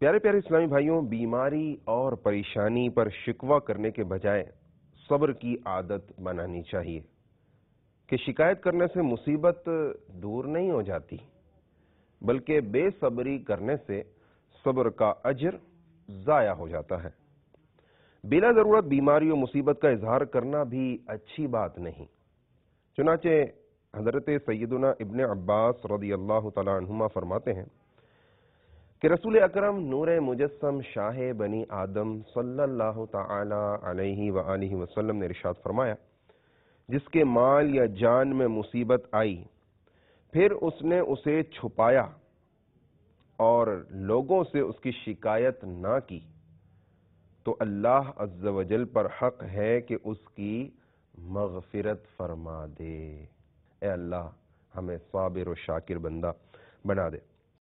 پیارے پیارے اسلامی بھائیوں، بیماری اور پریشانی پر شکوہ کرنے کے بجائے صبر کی عادت بنانی چاہیے کہ شکایت کرنے سے مصیبت دور نہیں ہو جاتی، بلکہ بے صبری کرنے سے صبر کا اجر ضائع ہو جاتا ہے۔ بلا ضرورت بیماری و مصیبت کا اظہار کرنا بھی اچھی بات نہیں۔ چنانچہ حضرت سیدنا ابن عباس رضی اللہ تعالی عنہما فرماتے ہیں کہ رسول اکرم نور مجسم شاہ بنی آدم صلی اللہ تعالی علیہ وآلہ وسلم نے ارشاد فرمایا، جس کے مال یا جان میں مصیبت آئی پھر اس نے اسے چھپایا اور لوگوں سے اس کی شکایت نہ کی تو اللہ عز و جل پر حق ہے کہ اس کی مغفرت فرما دے۔ اے اللہ ہمیں صابر و شاکر بندہ بنا دے۔